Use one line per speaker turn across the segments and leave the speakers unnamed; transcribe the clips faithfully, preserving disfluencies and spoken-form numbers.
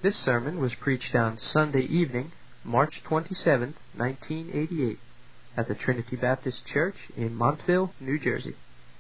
This sermon was preached on Sunday evening, March twenty-seventh, nineteen eighty-eight, at the Trinity Baptist Church in Montville, New Jersey.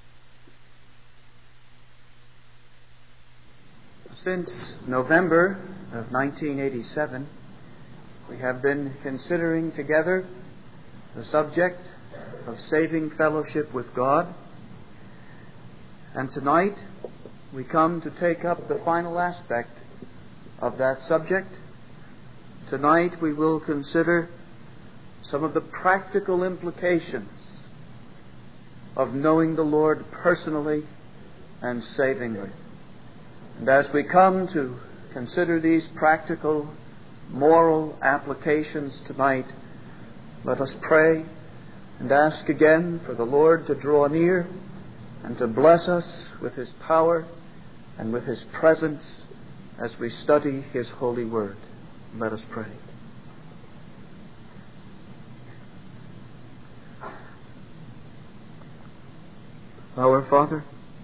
Since November of nineteen eighty-seven, we have been considering together the subject of saving fellowship with God. And tonight we come to take up the final aspect of that subject. Tonight we will consider some of the practical implications of knowing the Lord personally and savingly. And as we come to consider these practical moral applications tonight, let us pray and ask again for the Lord to draw near and to bless us with His power and with His presence as we study His holy word. Let us pray. Our Father,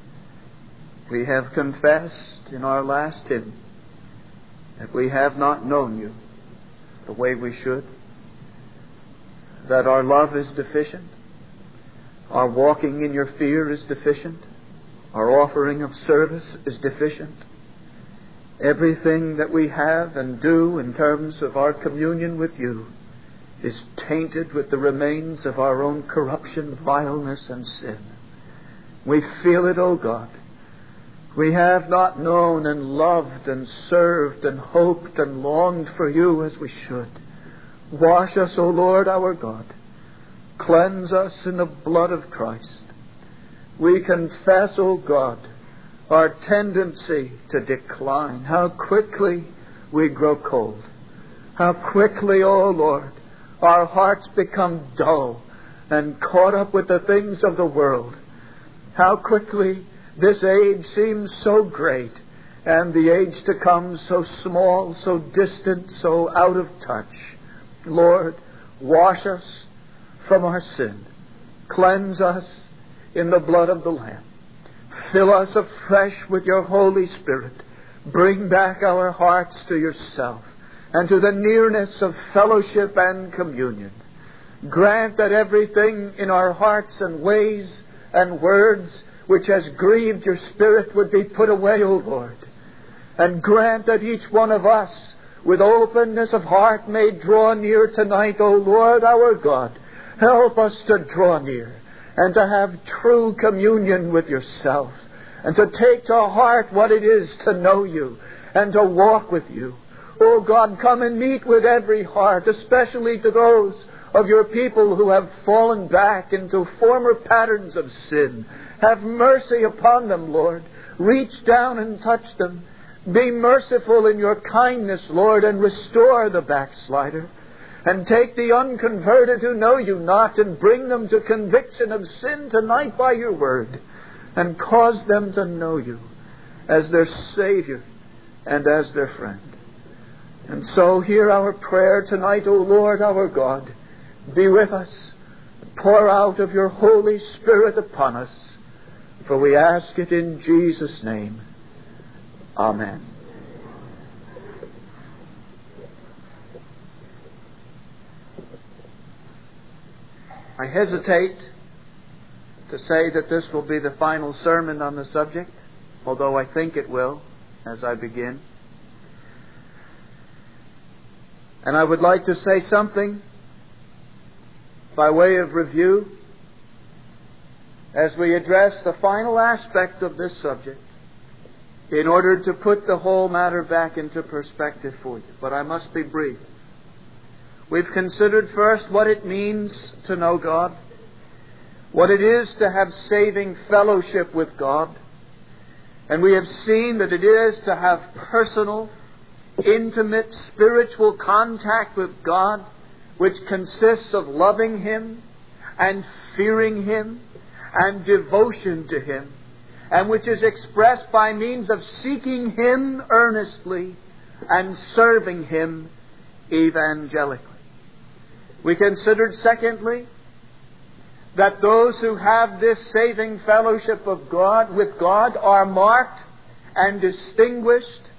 we have confessed in our last hymn that we have not known You the way we should, that our love is deficient, our walking in Your fear is deficient, our offering of service is deficient. Everything that we have and do in terms of our communion with You is tainted with the remains of our own corruption, vileness, and sin. We feel it, O God. We have not known and loved and served and hoped and longed for You as we should. Wash us, O Lord our God. Cleanse us in the blood of Christ. We confess, O God, our tendency to decline. How quickly we grow cold. How quickly, O Lord, our hearts become dull and caught up with the things of the world. How quickly this age seems so great, and the age to come so small, so distant, so out of touch. Lord, wash us from our sin. Cleanse us in the blood of the Lamb. Fill us afresh with Your Holy Spirit. Bring back our hearts to Yourself and to the nearness of fellowship and communion. Grant that everything in our hearts and ways and words which has grieved Your Spirit would be put away, O Lord. And grant that each one of us, with openness of heart, may draw near tonight, O Lord our God. Help us to draw near and to have true communion with Yourself, and to take to heart what it is to know You and to walk with You. O God, come and meet with every heart, especially to those of Your people who have fallen back into former patterns of sin. Have mercy upon them, Lord. Reach down and touch them. Be merciful in Your kindness, Lord, and restore the backslider. And take the unconverted who know You not and bring them to conviction of sin tonight by Your word. And cause them to know You as their Savior and as their friend. And so hear our prayer tonight, O Lord our God. Be with us. Pour out of Your Holy Spirit upon us. For we ask it in Jesus' name. Amen. I hesitate to say that this will be the final sermon on the subject, although I think it will as I begin. And I would like to say something by way of review as we address the final aspect of this subject, in order to put the whole matter back into perspective for you. But I must be brief. We've considered first what it means to know God, what it is to have saving fellowship with God, and we have seen that it is to have personal, intimate, spiritual contact with God, which consists of loving Him and fearing Him and devotion to Him, and which is expressed by means of seeking Him earnestly and serving Him evangelically. We considered, secondly, that those who have this saving fellowship of God with God are marked and distinguished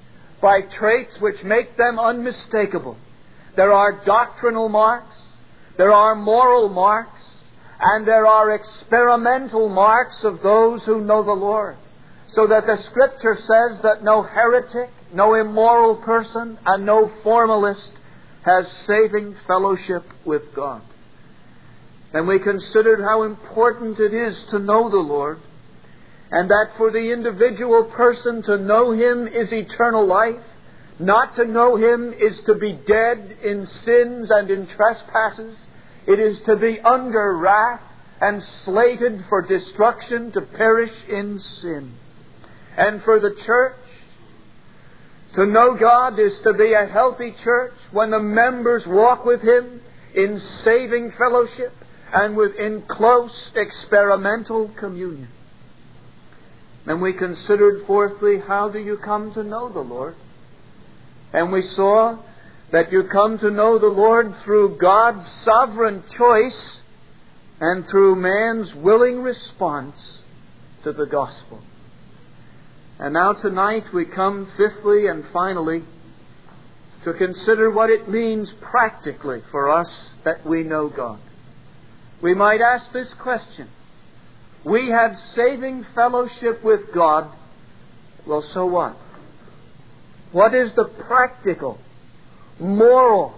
by traits which make them unmistakable. There are doctrinal marks, there are moral marks, and there are experimental marks of those who know the Lord. So that the Scripture says that no heretic, no immoral person, and no formalist has saving fellowship with God. And we considered how important it is to know the Lord, and that for the individual person to know Him is eternal life. Not to know Him is to be dead in sins and in trespasses. It is to be under wrath and slated for destruction, to perish in sin. And for the church, to know God is to be a healthy church when the members walk with Him in saving fellowship and within close experimental communion. And we considered, fourthly, how do you come to know the Lord? And we saw that you come to know the Lord through God's sovereign choice and through man's willing response to the gospel. And now tonight we come, fifthly and finally, to consider what it means practically for us that we know God. We might ask this question. We have saving fellowship with God. Well, so what? What is the practical, moral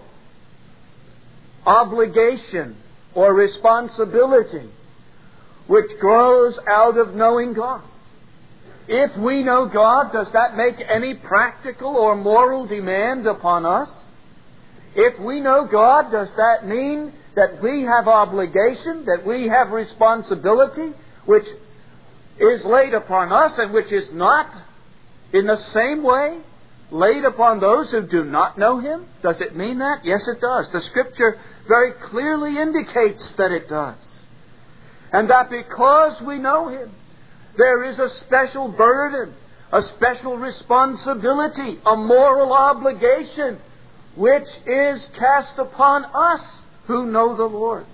obligation or responsibility which grows out of knowing God? If we know God, does that make any practical or moral demand upon us? If we know God, does that mean that we have obligation, that we have responsibility, which is laid upon us and which is not in the same way laid upon those who do not know Him? Does it mean that? Yes, it does. The Scripture very clearly indicates that it does. And that because we know Him, there is a special burden, a special responsibility, a moral obligation which is cast upon us who know the Lord.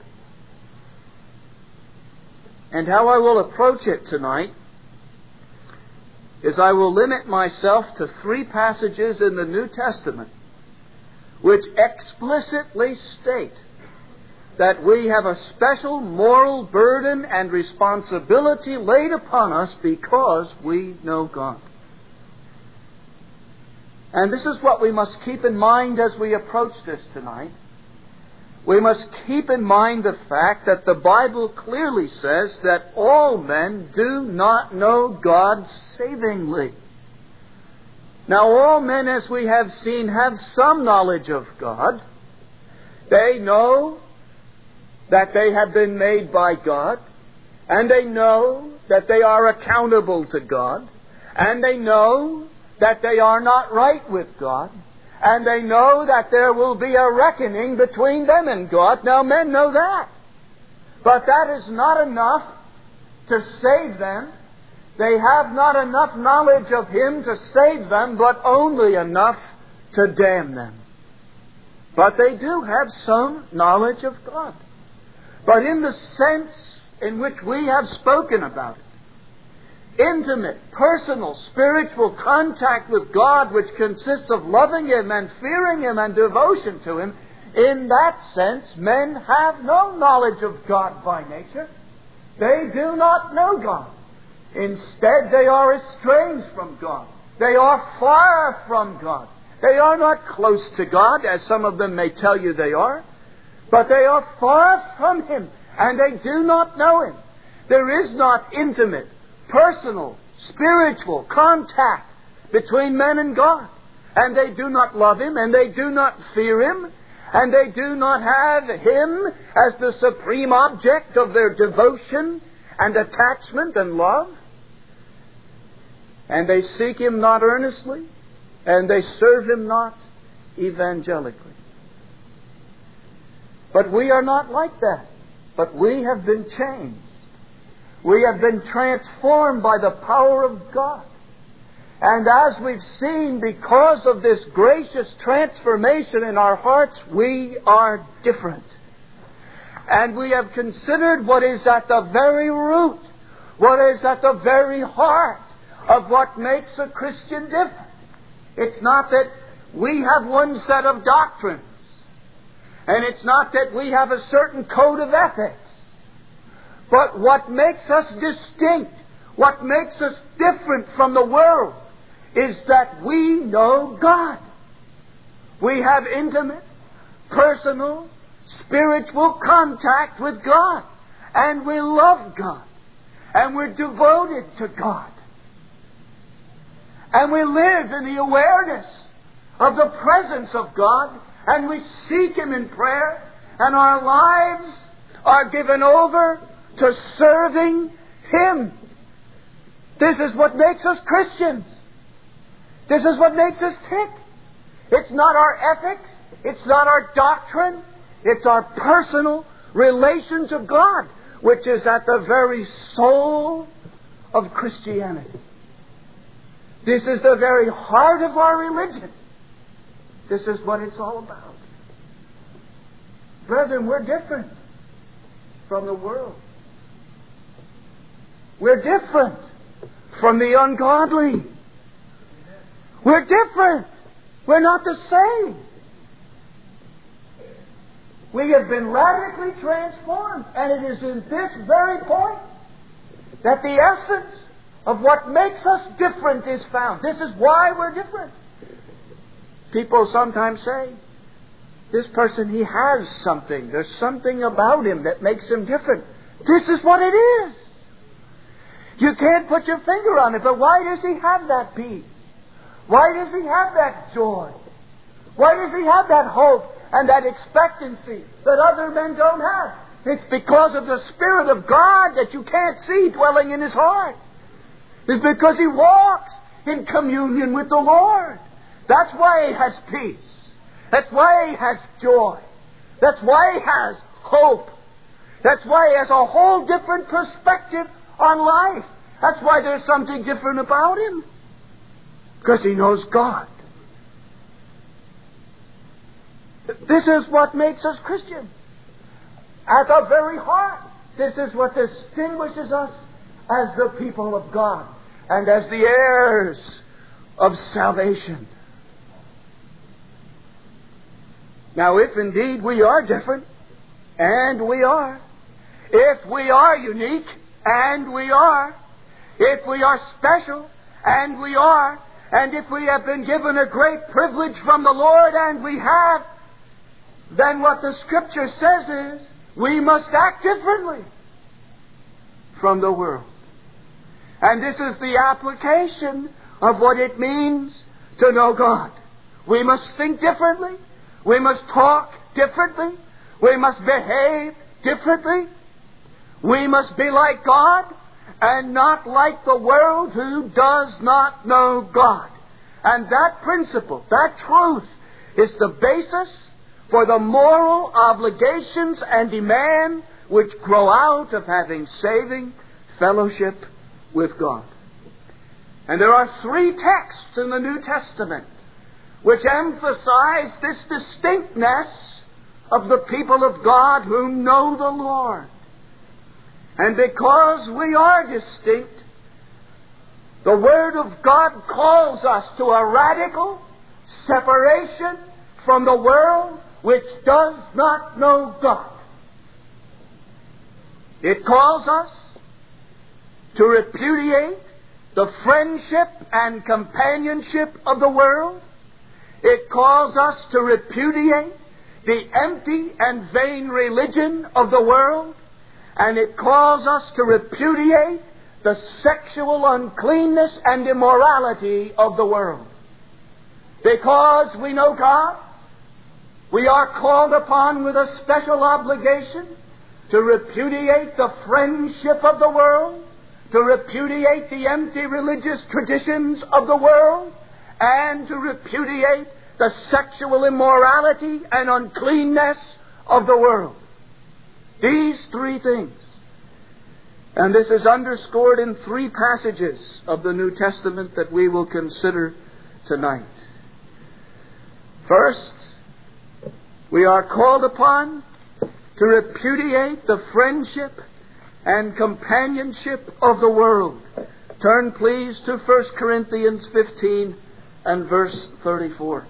And how I will approach it tonight is I will limit myself to three passages in the New Testament which explicitly state that we have a special moral burden and responsibility laid upon us because we know God. And this is what we must keep in mind as we approach this tonight. We must keep in mind the fact that the Bible clearly says that all men do not know God savingly. Now, all men, as we have seen, have some knowledge of God. They know that they have been made by God, and they know that they are accountable to God, and they know that they are not right with God, and they know that there will be a reckoning between them and God. Now, men know that. But that is not enough to save them. They have not enough knowledge of Him to save them, but only enough to damn them. But they do have some knowledge of God. But in the sense in which we have spoken about it, intimate, personal, spiritual contact with God, which consists of loving Him and fearing Him and devotion to Him, in that sense, men have no knowledge of God by nature. They do not know God. Instead, they are estranged from God. They are far from God. They are not close to God, as some of them may tell you they are, but they are far from Him, and they do not know Him. There is not intimate, personal, spiritual contact between men and God. And they do not love Him, and they do not fear Him, and they do not have Him as the supreme object of their devotion and attachment and love. And they seek Him not earnestly, and they serve Him not evangelically. But we are not like that. But we have been changed. We have been transformed by the power of God. And as we've seen, because of this gracious transformation in our hearts, we are different. And we have considered what is at the very root, what is at the very heart of what makes a Christian different. It's not that we have one set of doctrines. And it's not that we have a certain code of ethics. But what makes us distinct, what makes us different from the world, is that we know God. We have intimate, personal, spiritual contact with God. And we love God. And we're devoted to God. And we live in the awareness of the presence of God. And we seek Him in prayer. And our lives are given over to serving Him. This is what makes us Christians. This is what makes us tick. It's not our ethics. It's not our doctrine. It's our personal relation to God, which is at the very soul of Christianity. This is the very heart of our religion. This is what it's all about. Brethren, we're different from the world. We're different from the ungodly. We're different. We're not the same. We have been radically transformed. And it is in this very point that the essence of what makes us different is found. This is why we're different. People sometimes say, this person, he has something. There's something about him that makes him different. This is what it is. You can't put your finger on it, but why does he have that peace? Why does he have that joy? Why does he have that hope and that expectancy that other men don't have? It's because of the Spirit of God that you can't see dwelling in his heart. It's because he walks in communion with the Lord. That's why he has peace. That's why he has joy. That's why he has hope. That's why he has a whole different perspective on life. That's why there's something different about him. Because he knows God. This is what makes us Christian. At the very heart, this is what distinguishes us as the people of God and as the heirs of salvation. Now, if indeed we are different, and we are, if we are unique, and we are, if we are special, and we are, and if we have been given a great privilege from the Lord, and we have, then what the Scripture says is, we must act differently from the world. And this is the application of what it means to know God. We must think differently. We must talk differently. We must behave differently. We must be like God and not like the world who does not know God. And that principle, that truth, is the basis for the moral obligations and demands which grow out of having saving fellowship with God. And there are three texts in the New Testament which emphasize this distinctness of the people of God who know the Lord. And because we are distinct, the Word of God calls us to a radical separation from the world which does not know God. It calls us to repudiate the friendship and companionship of the world. It calls us to repudiate the empty and vain religion of the world. And it calls us to repudiate the sexual uncleanness and immorality of the world. Because we know God, we are called upon with a special obligation to repudiate the friendship of the world, to repudiate the empty religious traditions of the world, and to repudiate the sexual immorality and uncleanness of the world. These three things. And this is underscored in three passages of the New Testament that we will consider tonight. First, we are called upon to repudiate the friendship and companionship of the world. Turn, please, to First Corinthians fifteen and verse thirty-four.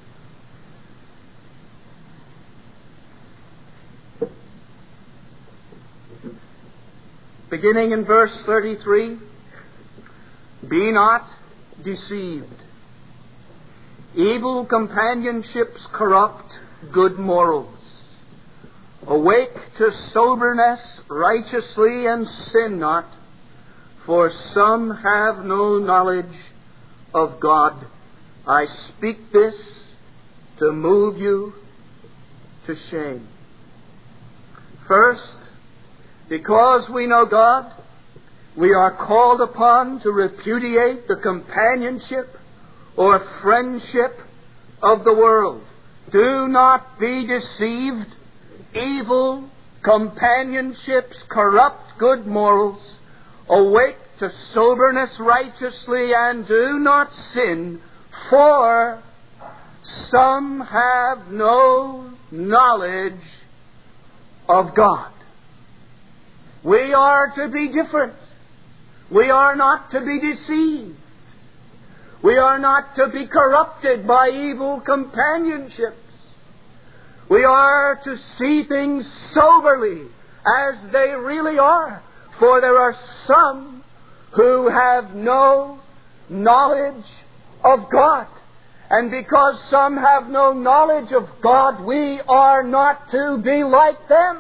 Beginning in verse thirty-three, be not deceived. Evil companionships corrupt good morals. Awake to soberness righteously, and sin not, for some have no knowledge of God. I speak this to move you to shame. First, because we know God, we are called upon to repudiate the companionship or friendship of the world. Do not be deceived. Evil companionships corrupt good morals. Awake to soberness righteously, and do not sin, for some have no knowledge of God. We are to be different. We are not to be deceived. We are not to be corrupted by evil companionships. We are to see things soberly as they really are. For there are some who have no knowledge of God. And because some have no knowledge of God, we are not to be like them.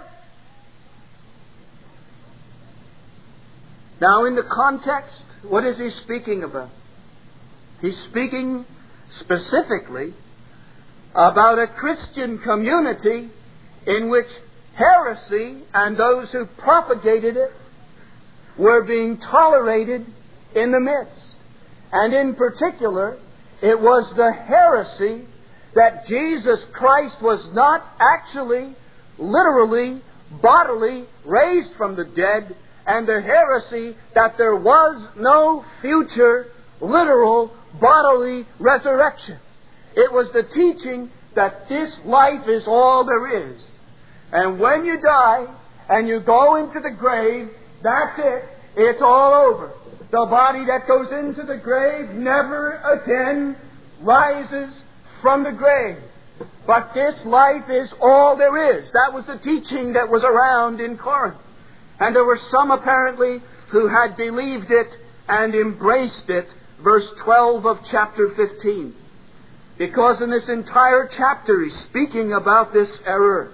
Now, in the context, what is he speaking about? He's speaking specifically about a Christian community in which heresy and those who propagated it were being tolerated in the midst. And in particular, it was the heresy that Jesus Christ was not actually, literally, bodily raised from the dead, and the heresy that there was no future, literal, bodily resurrection. It was the teaching that this life is all there is. And when you die and you go into the grave, that's it. It's all over. The body that goes into the grave never again rises from the grave. But this life is all there is. That was the teaching that was around in Corinth. And there were some apparently who had believed it and embraced it. Verse twelve of chapter fifteen. Because in this entire chapter he's speaking about this error.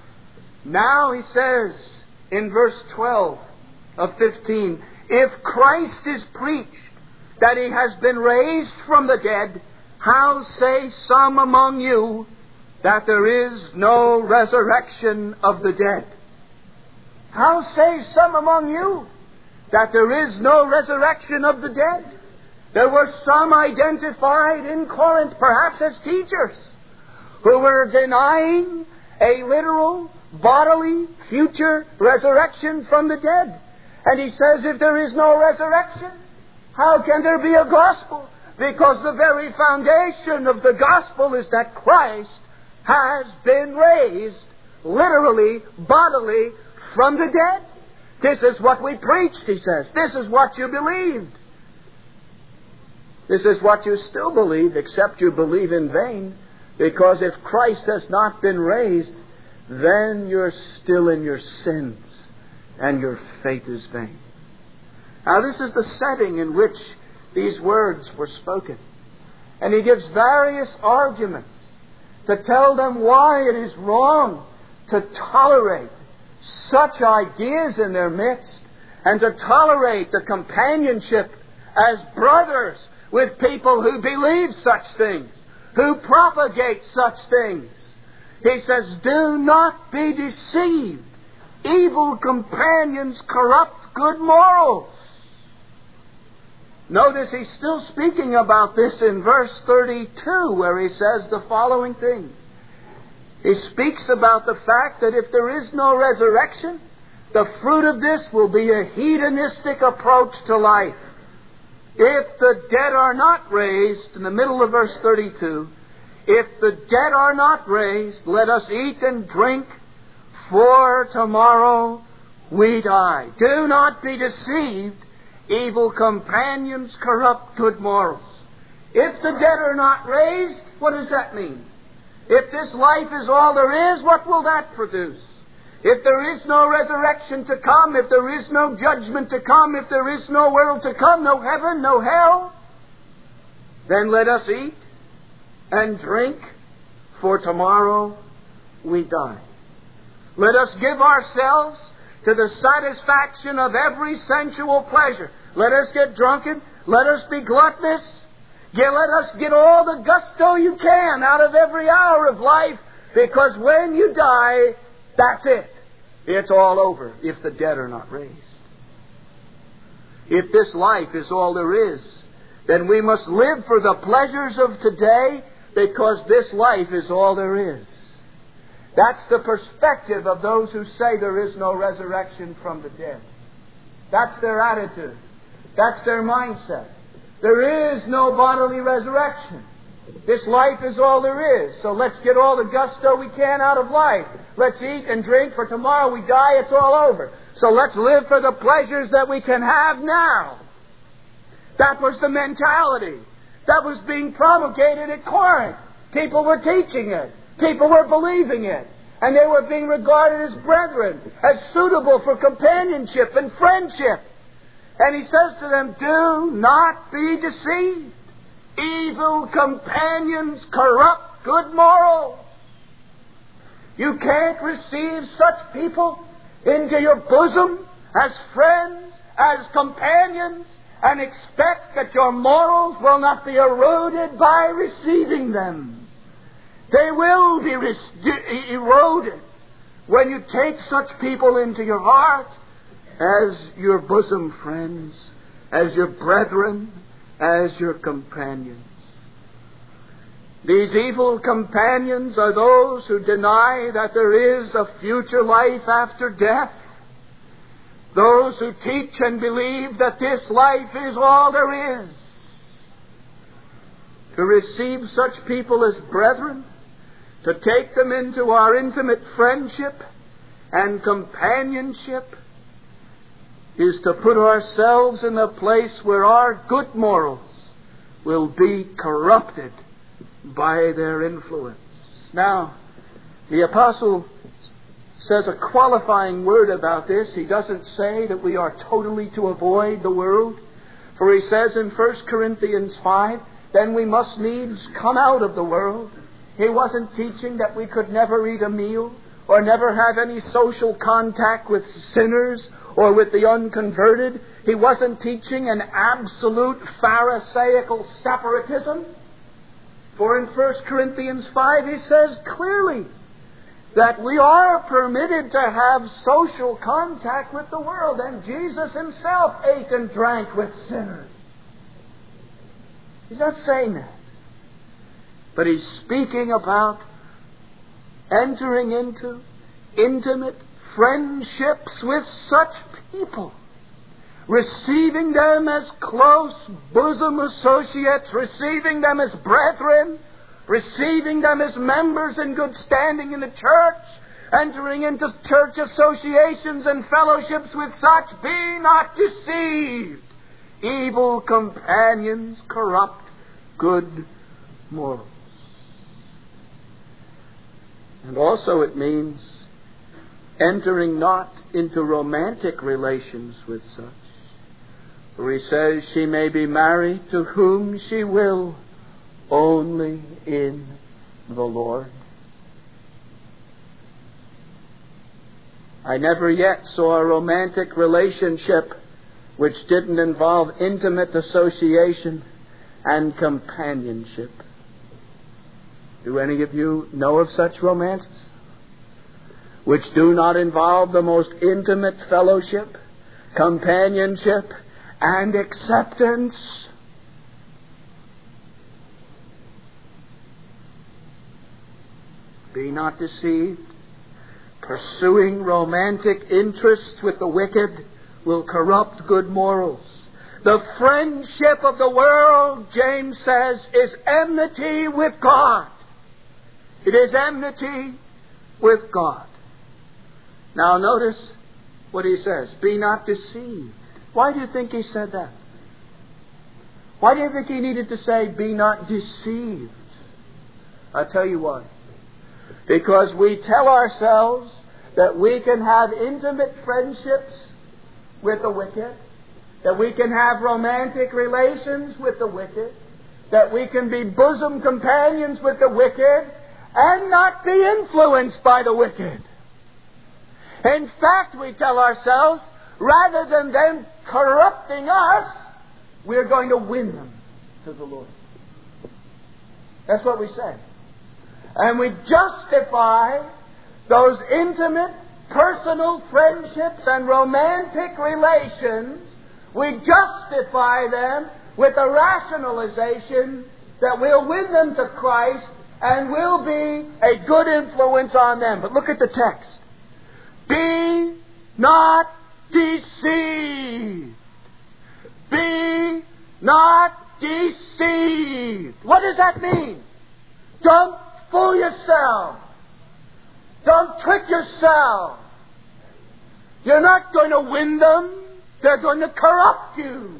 Now he says in verse twelve of fifteen, if Christ is preached that he has been raised from the dead, how say some among you that there is no resurrection of the dead? How say some among you that there is no resurrection of the dead? There were some identified in Corinth, perhaps as teachers, who were denying a literal, bodily, future resurrection from the dead. And he says, if there is no resurrection, how can there be a gospel? Because the very foundation of the gospel is that Christ has been raised, literally, bodily, from the dead. This is what we preached, he says. This is what you believed. This is what you still believe, except you believe in vain. Because if Christ has not been raised, then you're still in your sins, and your faith is vain. Now, this is the setting in which these words were spoken. And he gives various arguments to tell them why it is wrong to tolerate such ideas in their midst, and to tolerate the companionship as brothers with people who believe such things, who propagate such things. He says, do not be deceived. Evil companions corrupt good morals. Notice he's still speaking about this in verse thirty-two, where he says the following thing. He speaks about the fact that if there is no resurrection, the fruit of this will be a hedonistic approach to life. If the dead are not raised, in the middle of verse thirty-two, if the dead are not raised, let us eat and drink, for tomorrow we die. Do not be deceived. Evil companions corrupt good morals. If the dead are not raised, what does that mean? If this life is all there is, what will that produce? If there is no resurrection to come, if there is no judgment to come, if there is no world to come, no heaven, no hell, then let us eat and drink, for tomorrow we die. Let us give ourselves to the satisfaction of every sensual pleasure. Let us get drunken. Let us be gluttonous. Get, let us get all the gusto you can out of every hour of life, because when you die, that's it. It's all over if the dead are not raised. If this life is all there is, then we must live for the pleasures of today, because this life is all there is. That's the perspective of those who say there is no resurrection from the dead. That's their attitude. That's their mindset. There is no bodily resurrection. This life is all there is. So let's get all the gusto we can out of life. Let's eat and drink, for tomorrow we die, it's all over. So let's live for the pleasures that we can have now. That was the mentality that was being promulgated at Corinth. People were teaching it. People were believing it. And they were being regarded as brethren, as suitable for companionship and friendship. And he says to them, do not be deceived. Evil companions corrupt good morals. You can't receive such people into your bosom as friends, as companions, and expect that your morals will not be eroded by receiving them. They will be res- eroded when you take such people into your heart as your bosom friends, as your brethren, as your companions. These evil companions are those who deny that there is a future life after death. Those who teach and believe that this life is all there is. To receive such people as brethren, to take them into our intimate friendship and companionship, is to put ourselves in a place where our good morals will be corrupted by their influence. Now, the apostle says a qualifying word about this. He doesn't say that we are totally to avoid the world. For he says in First Corinthians five, then we must needs come out of the world. He wasn't teaching that we could never eat a meal or never have any social contact with sinners or with the unconverted. He wasn't teaching an absolute Pharisaical separatism. For in First Corinthians five he says clearly that we are permitted to have social contact with the world. And Jesus himself ate and drank with sinners. He's not saying that. But he's speaking about entering into intimate friendships with such people, receiving them as close bosom associates, receiving them as brethren, receiving them as members in good standing in the church, entering into church associations and fellowships with such. Be not deceived. Evil companions corrupt good morals. And also it means entering not into romantic relations with such. For he says she may be married to whom she will, only in the Lord. I never yet saw a romantic relationship which didn't involve intimate association and companionship. Do any of you know of such romances which do not involve the most intimate fellowship, companionship, and acceptance? Be not deceived. Pursuing romantic interests with the wicked will corrupt good morals. The friendship of the world, James says, is enmity with God. It is enmity with God. Now notice what he says. Be not deceived. Why do you think he said that? Why do you think he needed to say, be not deceived? I'll tell you why. Because we tell ourselves that we can have intimate friendships with the wicked, that we can have romantic relations with the wicked, that we can be bosom companions with the wicked, and not be influenced by the wicked. In fact, we tell ourselves, rather than them corrupting us, we're going to win them to the Lord. That's what we say. And we justify those intimate, personal friendships and romantic relations, we justify them with a rationalization that we'll win them to Christ and will be a good influence on them. But look at the text. Be not deceived. Be not deceived. What does that mean? Don't fool yourself. Don't trick yourself. You're not going to win them. They're going to corrupt you.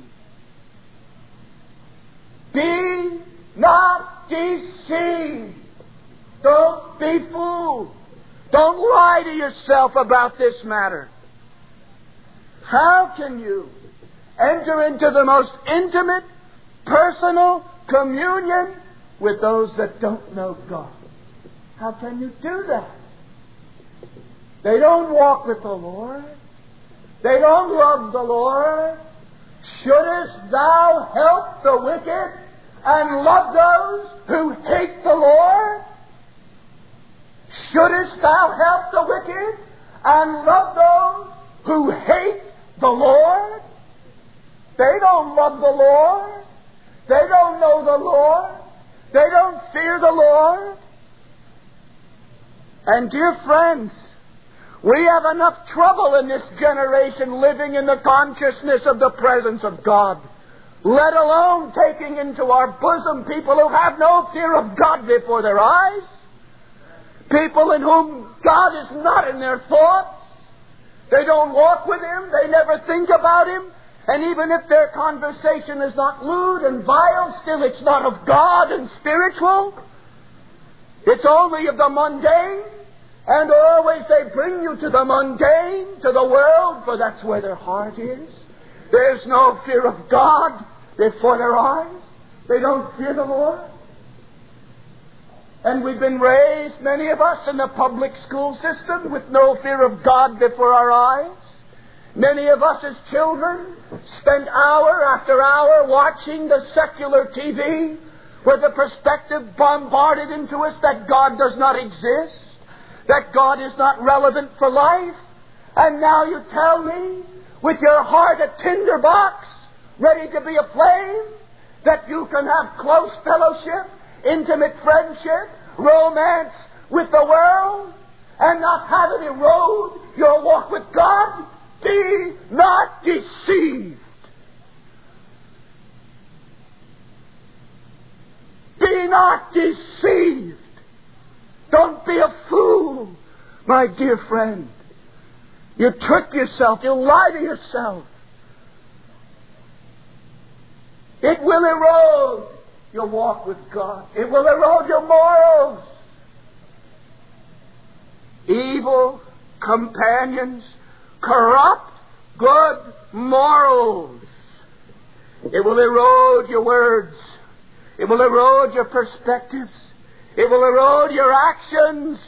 Be not deceived. Don't be fooled. Don't lie to yourself about this matter. How can you enter into the most intimate, personal communion with those that don't know God? How can you do that? They don't walk with the Lord. They don't love the Lord. Shouldest thou help the wicked and love those who hate the Lord? Shouldest thou help the wicked and love those who hate the Lord? They don't love the Lord. They don't know the Lord. They don't fear the Lord. And dear friends, we have enough trouble in this generation living in the consciousness of the presence of God, let alone taking into our bosom people who have no fear of God before their eyes, people in whom God is not in their thoughts. They don't walk with Him. They never think about Him. And even if their conversation is not lewd and vile, still it's not of God and spiritual. It's only of the mundane. And always they bring you to the mundane, to the world, for that's where their heart is. There's no fear of God before their eyes. They don't fear the Lord. And we've been raised, many of us, in the public school system with no fear of God before our eyes. Many of us as children spent hour after hour watching the secular T V with the perspective bombarded into us that God does not exist, that God is not relevant for life. And now you tell me, with your heart a tinderbox, ready to be aflame, that you can have close fellowship, intimate friendship, romance with the world, and not have it erode your walk with God? Be not deceived. Be not deceived. Don't be a fool, my dear friend. You trick yourself. You lie to yourself. It will erode your walk with God. It will erode your morals. Evil companions corrupt good morals. It will erode your words. It will erode your perspectives. It will erode your actions.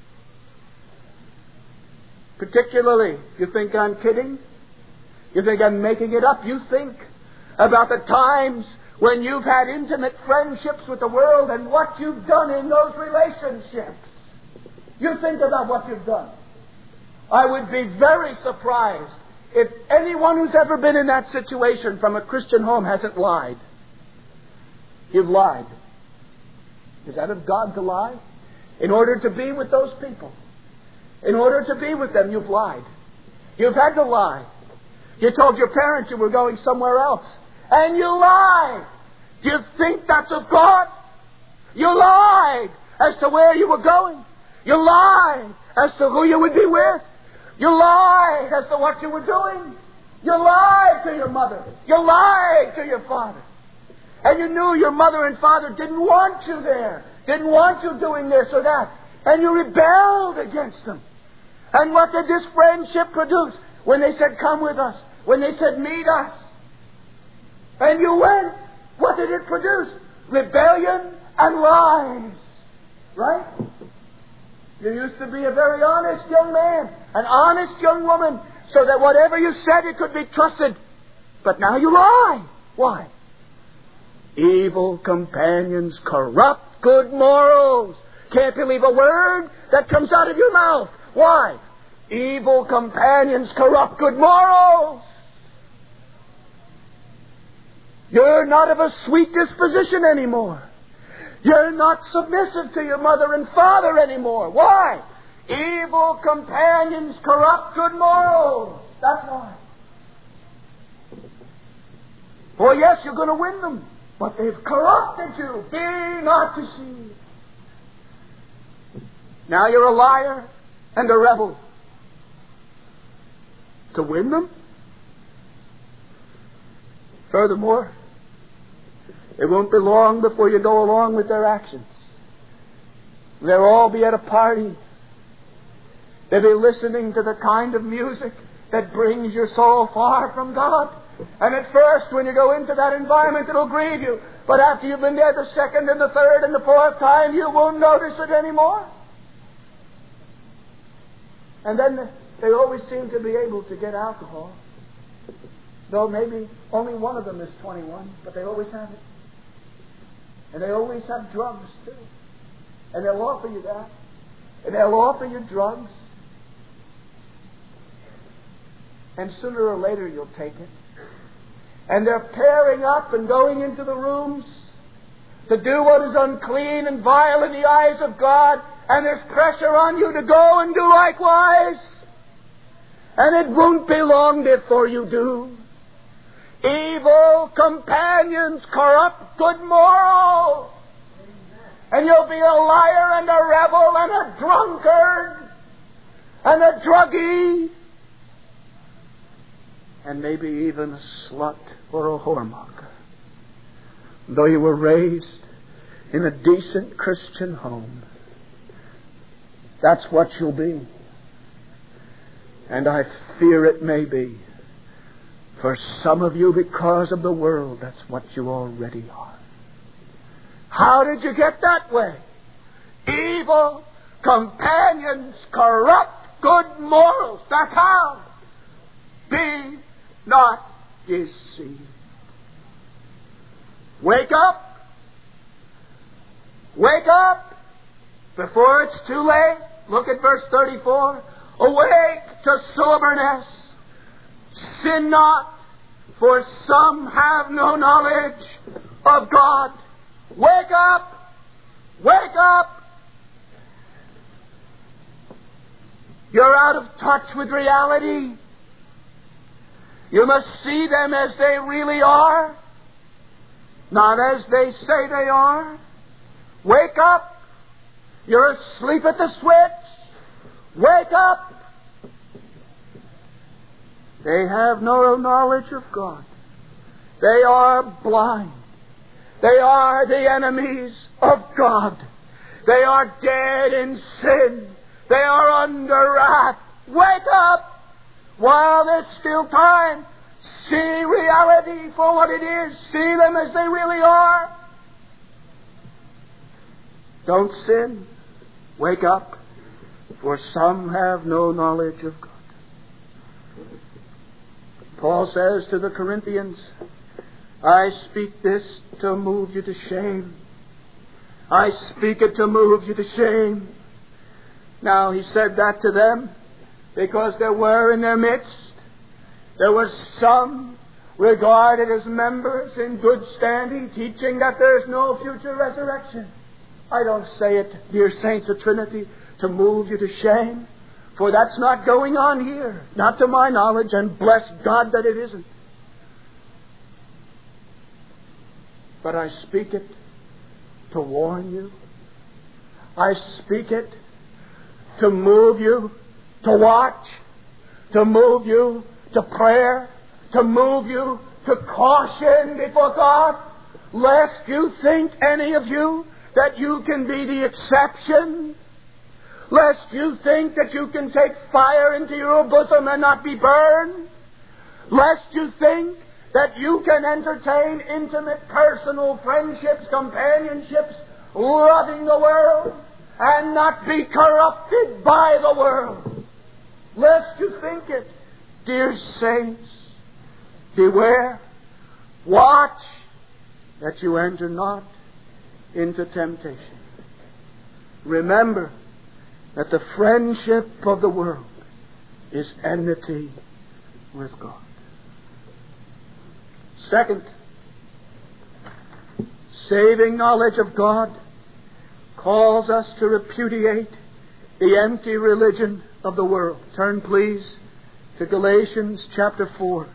Particularly, you think I'm kidding? You think I'm making it up? You think about the times when you've had intimate friendships with the world and what you've done in those relationships. You think about what you've done. I would be very surprised if anyone who's ever been in that situation from a Christian home hasn't lied. You've lied. Is that of God to lie? In order to be with those people, in order to be with them, you've lied. You've had to lie. You told your parents you were going somewhere else, and you lied. Do you think that's of God? You lied as to where you were going. You lied as to who you would be with. You lied as to what you were doing. You lied to your mother. You lied to your father. And you knew your mother and father didn't want you there, didn't want you doing this or that. And you rebelled against them. And what did this friendship produce? When they said, come with us. When they said, meet us. And you went. What did it produce? Rebellion and lies. Right? You used to be a very honest young man, an honest young woman, so that whatever you said, it could be trusted. But now you lie. Why? Evil companions corrupt good morals. Can't believe a word that comes out of your mouth. Why? Evil companions corrupt good morals. You're not of a sweet disposition anymore. You're not submissive to your mother and father anymore. Why? Evil companions corrupt good morals. That's why. Oh, yes, you're going to win them, but they've corrupted you. Be not deceived. Now you're a liar and a rebel. To win them? Furthermore, it won't be long before you go along with their actions. They'll all be at a party. They'll be listening to the kind of music that brings your soul far from God. And at first, when you go into that environment, it'll grieve you. But after you've been there the second and the third and the fourth time, you won't notice it anymore. And then they always seem to be able to get alcohol. Though maybe only one of them is twenty-one, but they always have it. And they always have drugs, too. And they'll offer you that. And they'll offer you drugs. And sooner or later you'll take it. And they're pairing up and going into the rooms to do what is unclean and vile in the eyes of God. And there's pressure on you to go and do likewise. And it won't be long before you do. Evil companions corrupt good morals. And you'll be a liar and a rebel and a drunkard and a druggie and maybe even a slut or a whoremonger. Though you were raised in a decent Christian home, that's what you'll be. And I fear it may be. For some of you, because of the world, that's what you already are. How did you get that way? Evil companions corrupt good morals. That's how. Be not deceived. Wake up. Wake up before it's too late. Look at verse thirty-four. Awake to soberness. Sin not, for some have no knowledge of God. Wake up! Wake up! You're out of touch with reality. You must see them as they really are, not as they say they are. Wake up! You're asleep at the switch. Wake up! They have no knowledge of God. They are blind. They are the enemies of God. They are dead in sin. They are under wrath. Wake up while there's still time. See reality for what it is. See them as they really are. Don't sin. Wake up, for some have no knowledge of God. Paul says to the Corinthians, I speak this to move you to shame. I speak it to move you to shame. Now, he said that to them because there were in their midst, there were some regarded as members in good standing, teaching that there's no future resurrection. I don't say it, dear saints of Trinity, to move you to shame. For that's not going on here. Not to my knowledge, and bless God that it isn't. But I speak it to warn you. I speak it to move you to watch, to move you to prayer, to move you to caution before God. lest you think, any of you, that you can be the exception, lest you think that you can take fire into your bosom and not be burned, lest you think that you can entertain intimate personal friendships, companionships, loving the world, and not be corrupted by the world. Lest you think it. Dear saints, beware, watch, that you enter not into temptation. Remember that the friendship of the world is enmity with God. Second, saving knowledge of God calls us to repudiate the empty religion of the world. Turn, please, to Galatians chapter four.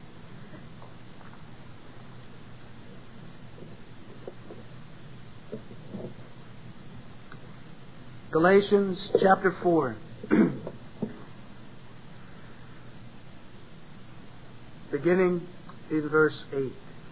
Galatians chapter four. Beginning in verse eight.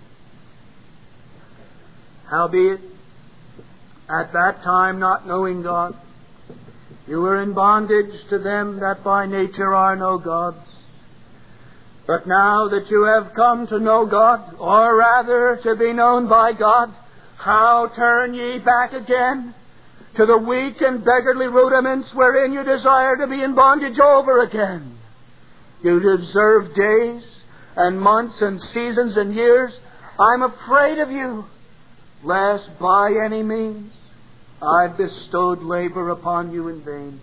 Howbeit, at that time not knowing God, you were in bondage to them that by nature are no gods. But now that you have come to know God, or rather to be known by God, how turn ye back again to the weak and beggarly rudiments wherein you desire to be in bondage over again? You observe days and months and seasons and years. I'm afraid of you, lest by any means I bestowed labor upon you in vain.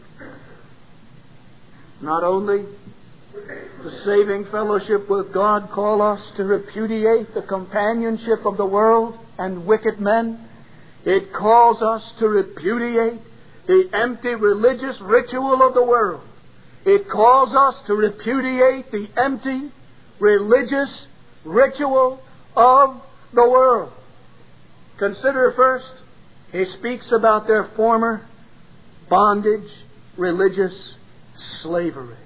Not only the saving fellowship with God call us to repudiate the companionship of the world and wicked men, it calls us to repudiate the empty religious ritual of the world. It calls us to repudiate the empty religious ritual of the world. Consider first, he speaks about their former bondage, religious slavery.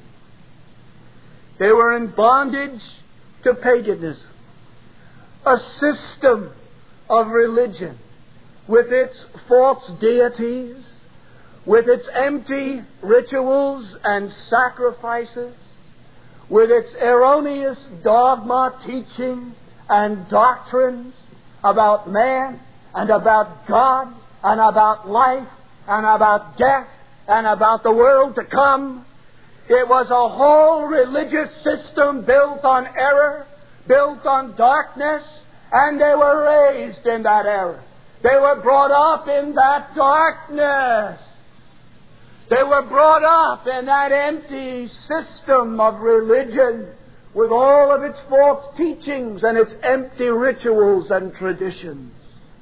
They were in bondage to paganism, a system of religion with its false deities, with its empty rituals and sacrifices, with its erroneous dogma, teaching, and doctrines about man and about God and about life and about death and about the world to come. It was a whole religious system built on error, built on darkness, and they were raised in that error. They were brought up in that darkness. They were brought up in that empty system of religion with all of its false teachings and its empty rituals and traditions.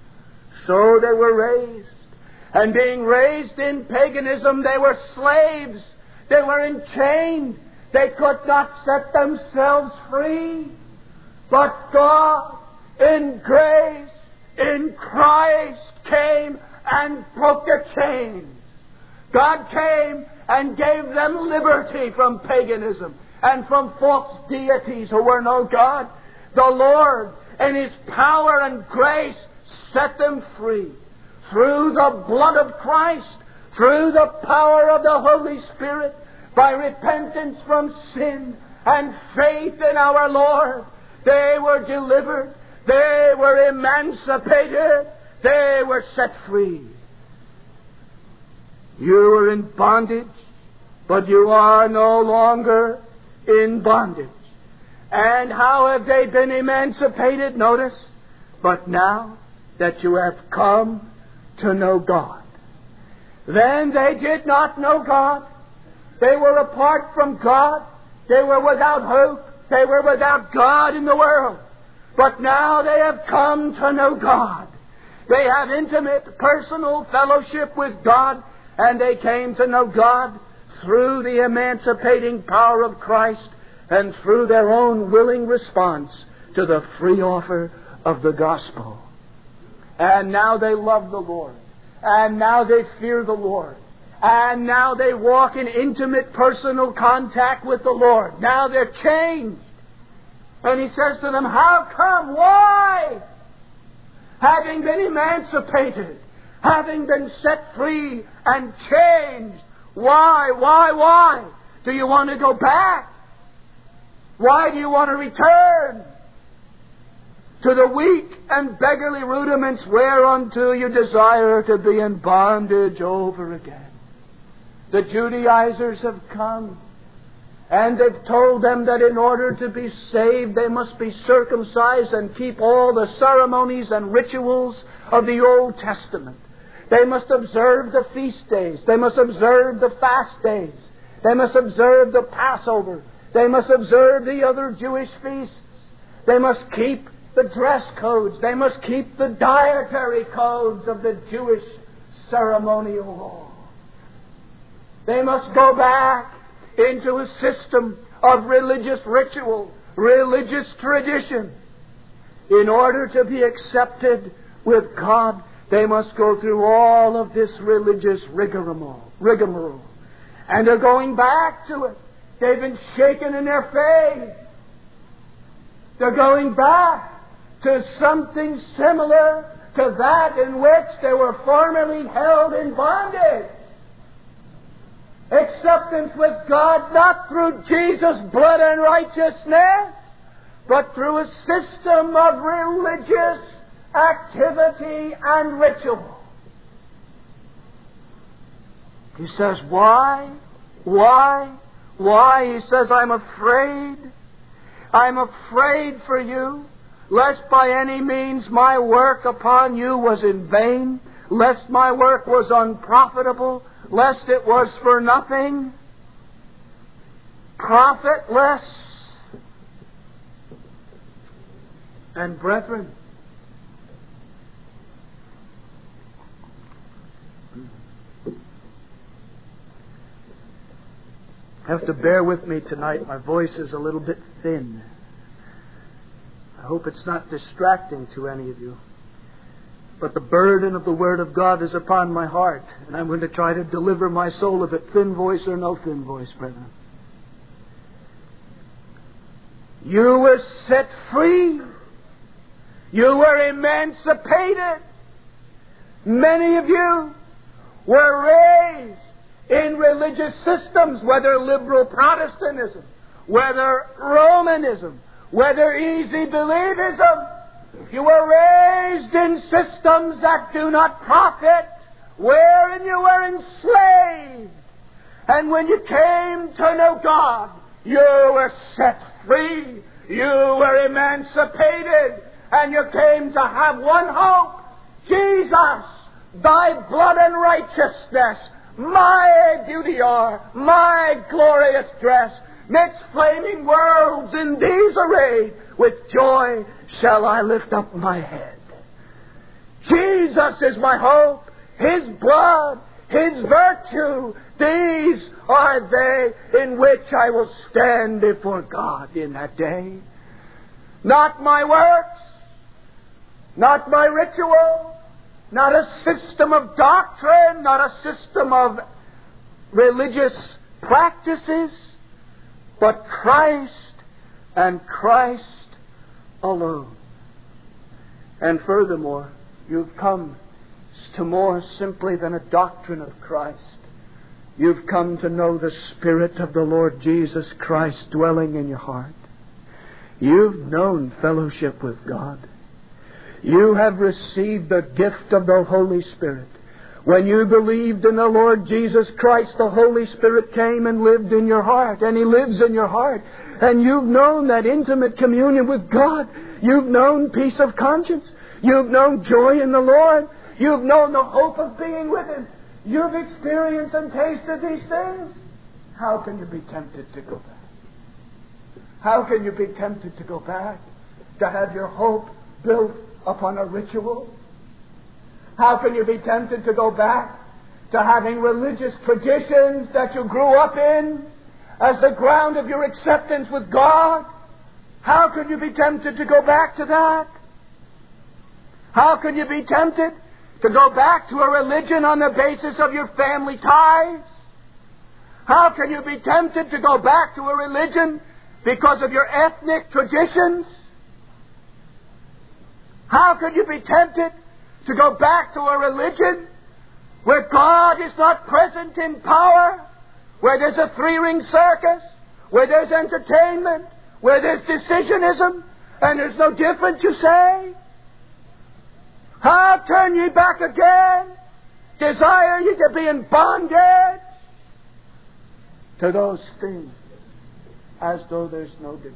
So they were raised. And being raised in paganism, they were slaves. They were enchained. They could not set themselves free. But God, in grace, in Christ, came and broke their chains. God came and gave them liberty from paganism and from false deities who were no God. The Lord, in His power and grace, set them free through the blood of Christ, through the power of the Holy Spirit, by repentance from sin and faith in our Lord. They were delivered. They were emancipated. They were set free. You were in bondage, but you are no longer in bondage. And how have they been emancipated? Notice, but now that you have come to know God. Then they did not know God. They were apart from God. They were without hope. They were without God in the world. But now they have come to know God. They have intimate, personal fellowship with God, and they came to know God through the emancipating power of Christ and through their own willing response to the free offer of the gospel. And now they love the Lord. And now they fear the Lord. And now they walk in intimate personal contact with the Lord. Now they're changed. And He says to them, how come? Why?
having been emancipated, having been set free and changed. Why, why, why? Do you want to go back? Why do you want to return to the weak and beggarly rudiments whereunto you desire to be in bondage over again? The Judaizers have come, and they've told them that in order to be saved, they must be circumcised and keep all the ceremonies and rituals of the Old Testament. They must observe the feast days. They must observe the fast days. They must observe the Passover. They must observe the other Jewish feasts. They must keep the dress codes. They must keep the dietary codes of the Jewish ceremonial law. They must go back into a system of religious ritual, religious tradition. In order to be accepted with God, they must go through all of this religious rigmarole. rigmarole. And they're going back to it. They've been shaken in their faith. They're going back to something similar to that in which they were formerly held in bondage. Acceptance with God not through Jesus' blood and righteousness, but through a system of religious activity and ritual. He says, why? Why? Why? He says, I'm afraid. I'm afraid for you, lest by any means my work upon you was in vain, lest my work was unprofitable, lest it was for nothing, profitless. And brethren, have to bear with me tonight. My voice is a little bit thin. I hope it's not distracting to any of you. But the burden of the Word of God is upon my heart, and I'm going to try to deliver my soul of it, thin voice or no thin voice, brethren. You were set free. You were emancipated. Many of you were raised in religious systems, whether liberal Protestantism, whether Romanism, whether easy believism. You were raised in systems that do not profit, wherein you were enslaved. And when you came to know God, you were set free, you were emancipated, and you came to have one hope: Jesus, thy blood and righteousness, my beauty are, my glorious dress, midst flaming worlds in these arrayed, with joy shall I lift up my head. Jesus is my hope, His blood, His virtue, these are they in which I will stand before God in that day. Not my works, not my ritual, not a system of doctrine, not a system of religious practices, but Christ and Christ alone. And furthermore, you've come to more simply than a doctrine of Christ. You've come to know the Spirit of the Lord Jesus Christ dwelling in your heart. You've known fellowship with God. You have received the gift of the Holy Spirit. When you believed in the Lord Jesus Christ, the Holy Spirit came and lived in your heart, and He lives in your heart. And you've known that intimate communion with God. You've known peace of conscience. You've known joy in the Lord. You've known the hope of being with Him. You've experienced and tasted these things. How can you be tempted to go back? How can you be tempted to go back? To have your hope built upon a ritual? How can you be tempted to go back to having religious traditions that you grew up in as the ground of your acceptance with God? How can you be tempted to go back to that? How can you be tempted to go back to a religion on the basis of your family ties? How can you be tempted to go back to a religion because of your ethnic traditions? How could you be tempted to go back to a religion where God is not present in power, where there's a three-ring circus, where there's entertainment, where there's decisionism, and there's no difference, you say? How turn ye back again? Desire ye to be in bondage to those things, as though there's no difference.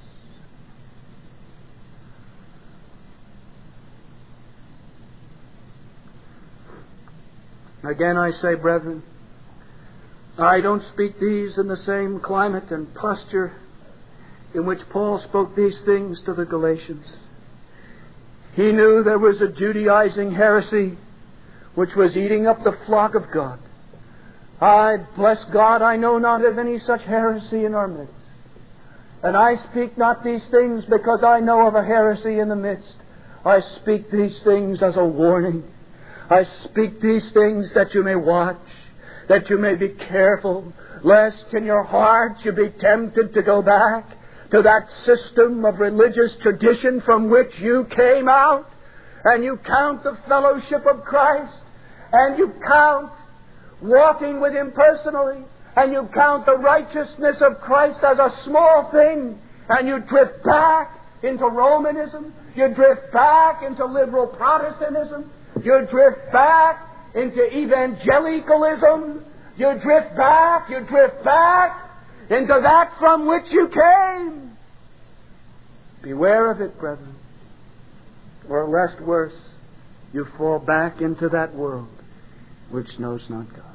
Again I say, brethren, I don't speak these in the same climate and posture in which Paul spoke these things to the Galatians. He knew there was a Judaizing heresy which was eating up the flock of God. I, bless God, I know not of any such heresy in our midst. And I speak not these things because I know of a heresy in the midst. I speak these things as a warning. I speak these things that you may watch, that you may be careful, lest in your heart you be tempted to go back to that system of religious tradition from which you came out, and you count the fellowship of Christ, and you count walking with Him personally, and you count the righteousness of Christ as a small thing, and you drift back into Romanism, you drift back into liberal Protestantism, you drift back into evangelicalism, you drift back, you drift back into that from which you came. Beware of it, brethren, or lest worse, you fall back into that world which knows not God.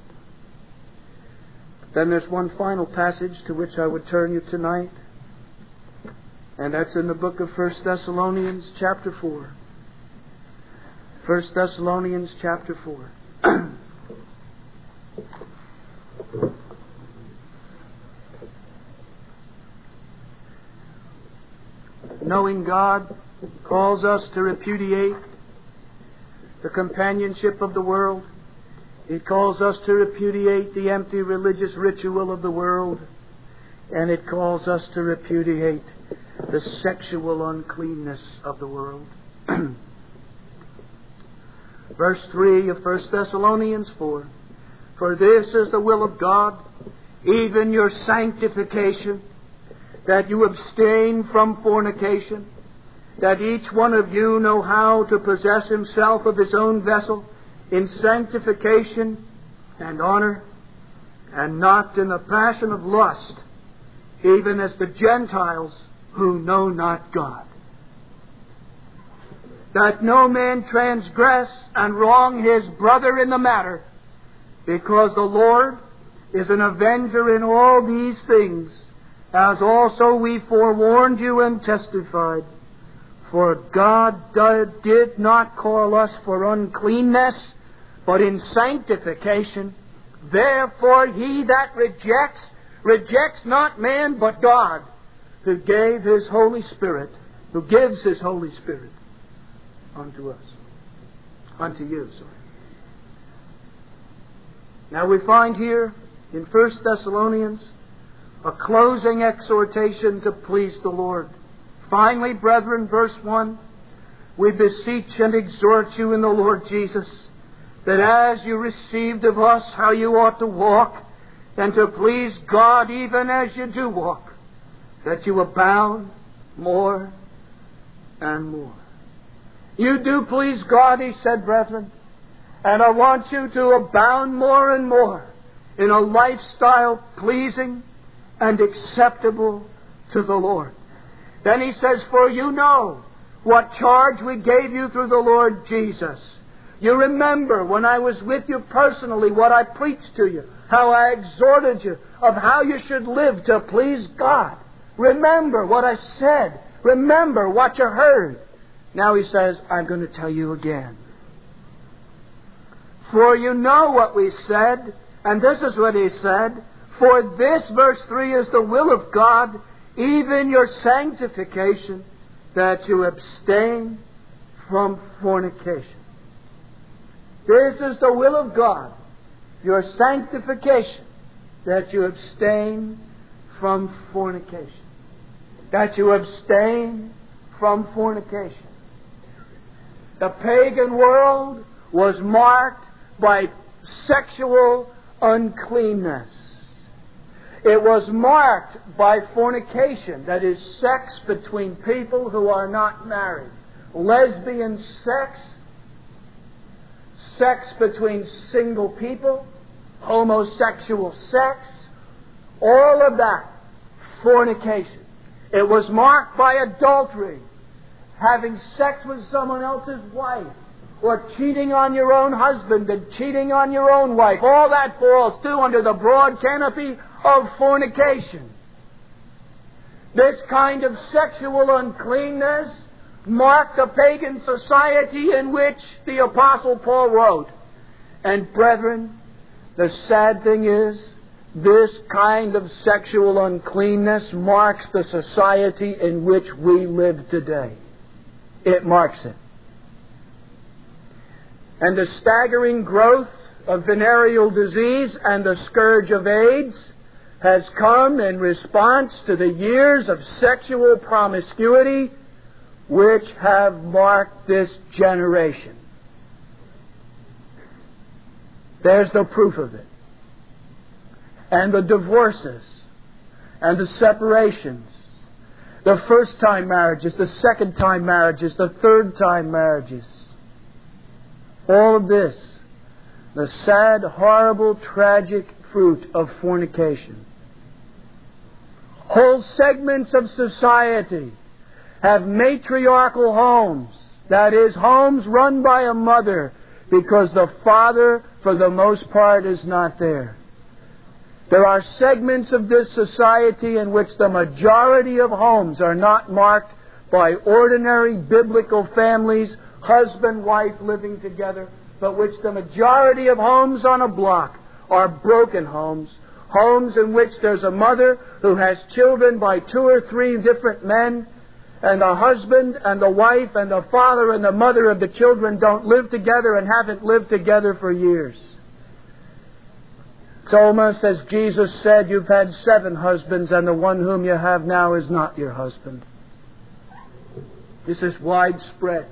Then there's one final passage to which I would turn you tonight, and that's in the book of First Thessalonians chapter four. First Thessalonians chapter four. Knowing God calls us to repudiate the companionship of the world. It calls us to repudiate the empty religious ritual of the world. And it calls us to repudiate the sexual uncleanness of the world. Verse three of First Thessalonians four. For this is the will of God, even your sanctification, that you abstain from fornication, that each one of you know how to possess himself of his own vessel in sanctification and honor, and not in the passion of lust, even as the Gentiles who know not God. That no man transgress and wrong his brother in the matter, because the Lord is an avenger in all these things, as also we forewarned you and testified. For God did not call us for uncleanness, but in sanctification. Therefore he that rejects, rejects not man but God, who gave His Holy Spirit, who gives His Holy Spirit unto us. Unto you, sorry. Now we find here in First Thessalonians a closing exhortation to please the Lord. Finally, brethren, verse one, we beseech and exhort you in the Lord Jesus, that as you received of us how you ought to walk, and to please God even as you do walk, that you abound more and more. You do please God, he said, brethren, and I want you to abound more and more in a lifestyle pleasing and acceptable to the Lord. Then he says, for you know what charge we gave you through the Lord Jesus. You remember when I was with you personally what I preached to you, how I exhorted you of how you should live to please God. Remember what I said. Remember what you heard. Now he says, I'm going to tell you again. For you know what we said, and this is what he said, for this, verse three, is the will of God, even your sanctification, that you abstain from fornication. This is the will of God, your sanctification, that you abstain from fornication. That you abstain from fornication. The pagan world was marked by sexual uncleanness. It was marked by fornication, that is, sex between people who are not married. Lesbian sex, sex between single people, homosexual sex, all of that, fornication. It was marked by adultery, having sex with someone else's wife, or cheating on your own husband and cheating on your own wife. All that falls too under the broad canopy of fornication. This kind of sexual uncleanness marked the pagan society in which the Apostle Paul wrote. And brethren, the sad thing is, this kind of sexual uncleanness marks the society in which we live today. It marks it. And the staggering growth of venereal disease and the scourge of AIDS has come in response to the years of sexual promiscuity which have marked this generation. There's the proof of it. And the divorces, and the separations, the first-time marriages, the second-time marriages, the third-time marriages. All of this, the sad, horrible, tragic fruit of fornication. Whole segments of society have matriarchal homes, that is, homes run by a mother, because the father, for the most part, is not there. There are segments of this society in which the majority of homes are not marked by ordinary biblical families, husband, wife living together, but which the majority of homes on a block are broken homes. Homes in which there's a mother who has children by two or three different men, and the husband and the wife and the father and the mother of the children don't live together and haven't lived together for years. It's almost as Jesus said, you've had seven husbands and the one whom you have now is not your husband. This is widespread.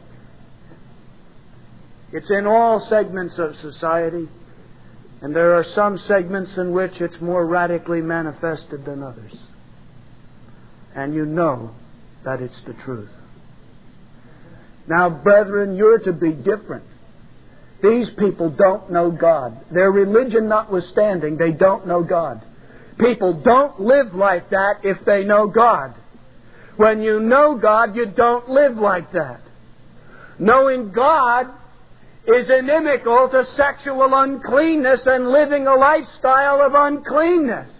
It's in all segments of society, and there are some segments in which it's more radically manifested than others. And you know that it's the truth. Now, brethren, you're to be different. These people don't know God. Their religion notwithstanding, they don't know God. People don't live like that if they know God. When you know God, you don't live like that. Knowing God is inimical to sexual uncleanness and living a lifestyle of uncleanness.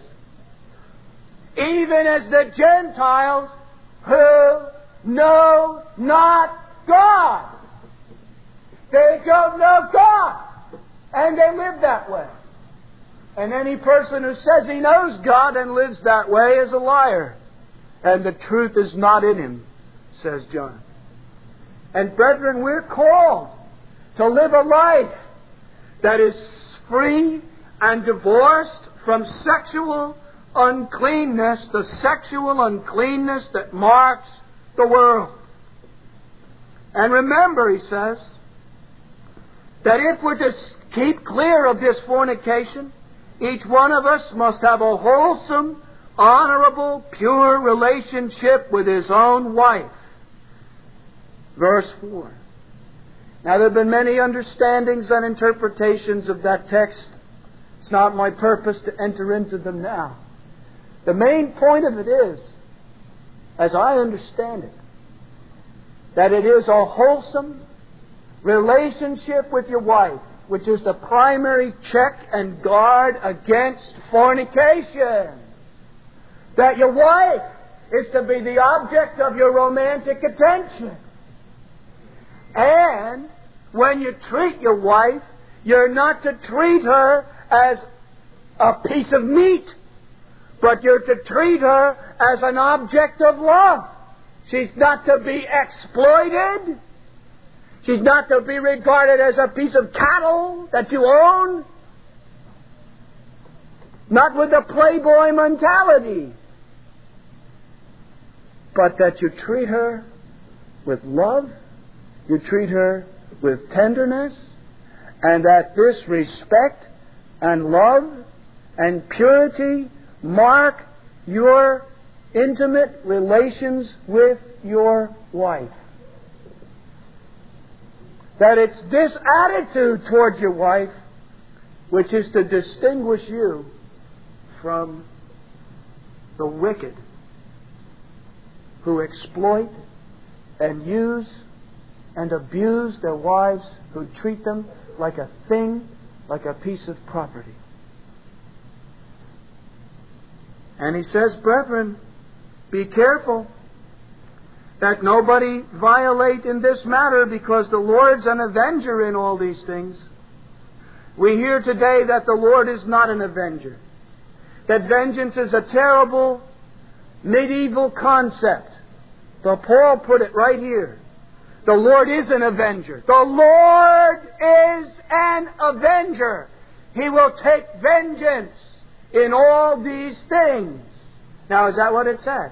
Even as the Gentiles who know not God. They don't know God, and they live that way. And any person who says he knows God and lives that way is a liar. And the truth is not in him, says John. And brethren, we're called to live a life that is free and divorced from sexual uncleanness, the sexual uncleanness that marks the world. And remember, he says, that if we're to keep clear of this fornication, each one of us must have a wholesome, honorable, pure relationship with his own wife. Verse four. Now, there have been many understandings and interpretations of that text. It's not my purpose to enter into them now. The main point of it is, as I understand it, that it is a wholesome relationship with your wife, which is the primary check and guard against fornication. That your wife is to be the object of your romantic attention. And when you treat your wife, you're not to treat her as a piece of meat, but you're to treat her as an object of love. She's not to be exploited. She's not to be regarded as a piece of cattle that you own. Not with a playboy mentality. But that you treat her with love. You treat her with tenderness, and that this respect and love and purity mark your intimate relations with your wife. That it's this attitude toward your wife which is to distinguish you from the wicked who exploit and use and abuse their wives, who treat them like a thing, like a piece of property. And he says, brethren, be careful that nobody violate in this matter, because the Lord's an avenger in all these things. We hear today that the Lord is not an avenger. That vengeance is a terrible medieval concept. But Paul put it right here. The Lord is an avenger. The Lord is an avenger. He will take vengeance in all these things. Now, is that what it says?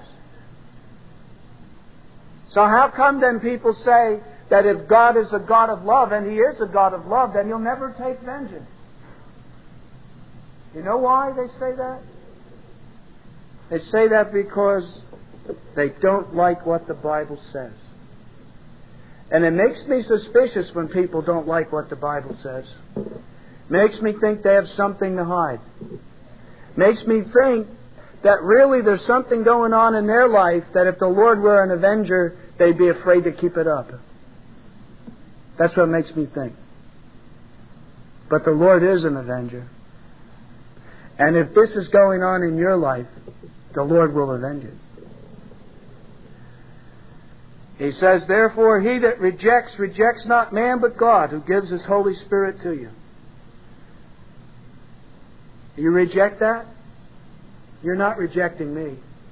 So how come then people say that if God is a God of love, and He is a God of love, then He'll never take vengeance? You know why they say that? They say that because they don't like what the Bible says. And it makes me suspicious when people don't like what the Bible says. Makes me think they have something to hide. Makes me think that really there's something going on in their life that if the Lord were an avenger, they'd be afraid to keep it up. That's what makes me think. But the Lord is an avenger. And if this is going on in your life, the Lord will avenge it. He says, therefore, he that rejects, rejects not man but God, who gives His Holy Spirit to you. You reject that? You're not rejecting me.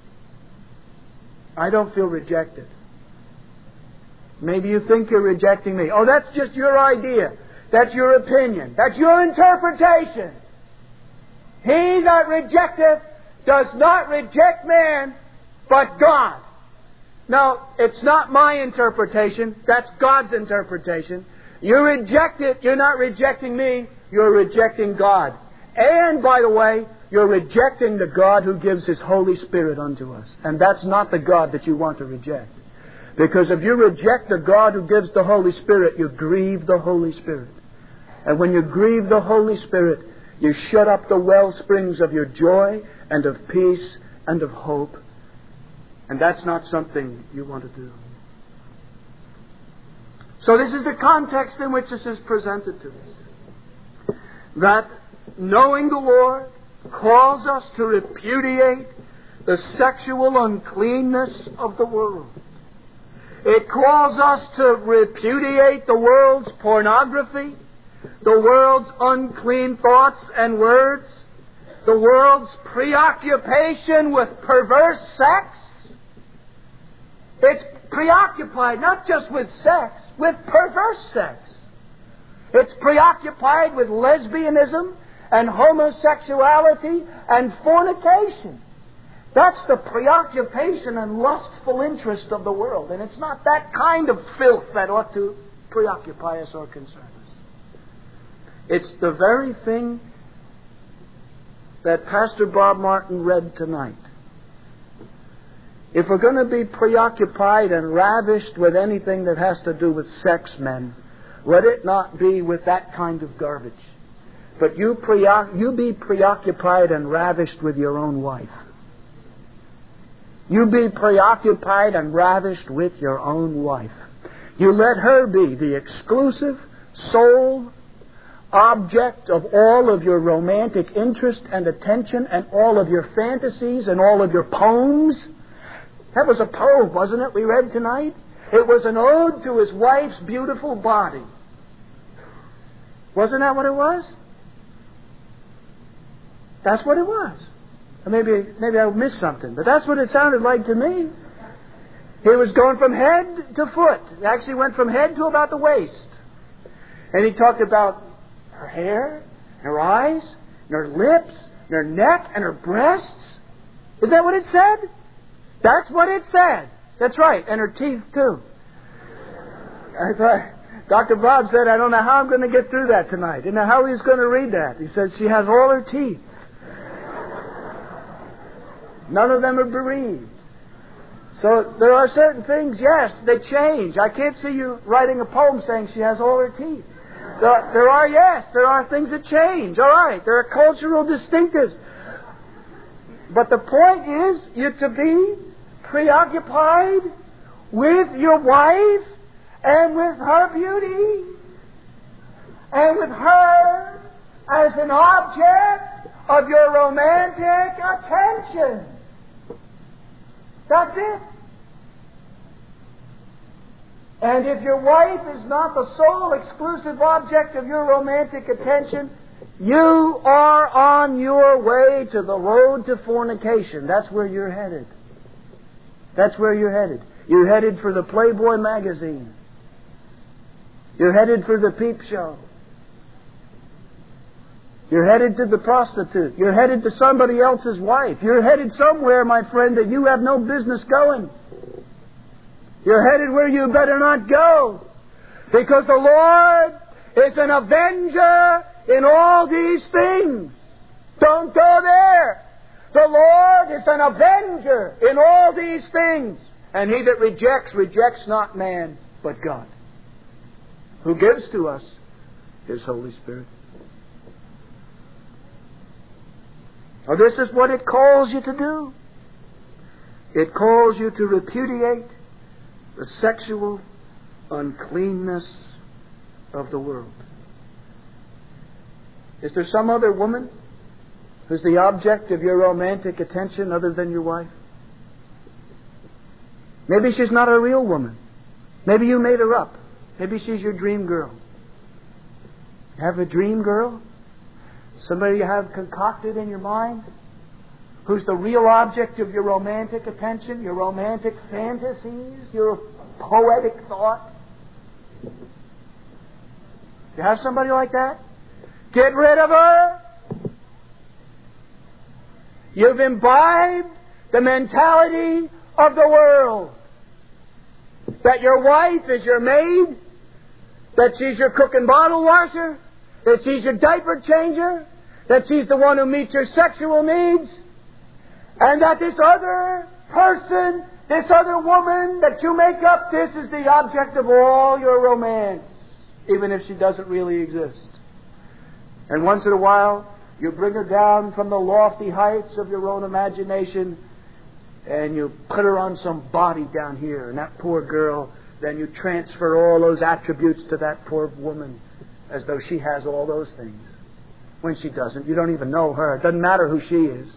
I don't feel rejected. Maybe you think you're rejecting me. Oh, that's just your idea. That's your opinion. That's your interpretation. He that rejecteth does not reject man, but God. Now, it's not my interpretation. That's God's interpretation. You reject it. You're not rejecting me. You're rejecting God. And, by the way, you're rejecting the God who gives His Holy Spirit unto us. And that's not the God that you want to reject. Because if you reject the God who gives the Holy Spirit, you grieve the Holy Spirit. And when you grieve the Holy Spirit, you shut up the well springs of your joy and of peace and of hope. And that's not something you want to do. So this is the context in which this is presented to us. That knowing the Lord calls us to repudiate the sexual uncleanness of the world. It calls us to repudiate the world's pornography, the world's unclean thoughts and words, the world's preoccupation with perverse sex. It's preoccupied not just with sex, with perverse sex. It's preoccupied with lesbianism and homosexuality and fornication. That's the preoccupation and lustful interest of the world. And it's not that kind of filth that ought to preoccupy us or concern us. It's the very thing that Pastor Bob Martin read tonight. If we're going to be preoccupied and ravished with anything that has to do with sex, men, let it not be with that kind of garbage. But you, preoc- you be preoccupied and ravished with your own wife. You be preoccupied and ravished with your own wife. You let her be the exclusive, sole object of all of your romantic interest and attention and all of your fantasies and all of your poems. That was a poem, wasn't it, we read tonight? It was an ode to his wife's beautiful body. Wasn't that what it was? That's what it was. Maybe, maybe I missed something, but that's what it sounded like to me. He was going from head to foot. He actually went from head to about the waist. And he talked about her hair, her eyes, and her lips, and her neck, and her breasts. Is that what it said? That's what it said. That's right. And her teeth, too. I thought, Doctor Bob said, I don't know how I'm going to get through that tonight. Didn't know how he was going to read that. He says, she has all her teeth. None of them are bereaved. So there are certain things, yes, they change. I can't see you writing a poem saying she has all her teeth. There are, there are, yes, there are things that change. All right, there are cultural distinctives. But the point is, you're to be preoccupied with your wife and with her beauty and with her as an object of your romantic attention. That's it. And if your wife is not the sole exclusive object of your romantic attention, you are on your way to the road to fornication. That's where you're headed. That's where you're headed. You're headed for the Playboy magazine. You're headed for the peep show. You're headed to the prostitute. You're headed to somebody else's wife. You're headed somewhere, my friend, that you have no business going. You're headed where you better not go. Because the Lord is an avenger in all these things. Don't go there. The Lord is an avenger in all these things. And he that rejects, rejects not man, but God, who gives to us His Holy Spirit. Now, this is what it calls you to do. It calls you to repudiate the sexual uncleanness of the world. Is there some other woman who's the object of your romantic attention other than your wife? Maybe she's not a real woman. Maybe you made her up. Maybe she's your dream girl. Have a dream girl? Somebody you have concocted in your mind? Who's the real object of your romantic attention, your romantic fantasies, your poetic thought? You have somebody like that? Get rid of her. You've imbibed the mentality of the world. That your wife is your maid, that she's your cook and bottle washer, that she's your diaper changer, that she's the one who meets your sexual needs, and that this other person, this other woman that you make up, this is the object of all your romance, even if she doesn't really exist. And once in a while, you bring her down from the lofty heights of your own imagination and you put her on some body down here, and that poor girl, then you transfer all those attributes to that poor woman as though she has all those things. When she doesn't. You don't even know her. It doesn't matter who she is.